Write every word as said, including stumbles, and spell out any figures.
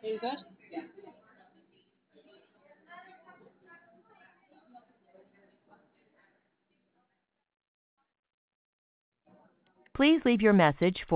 Are you good? Please leave your message for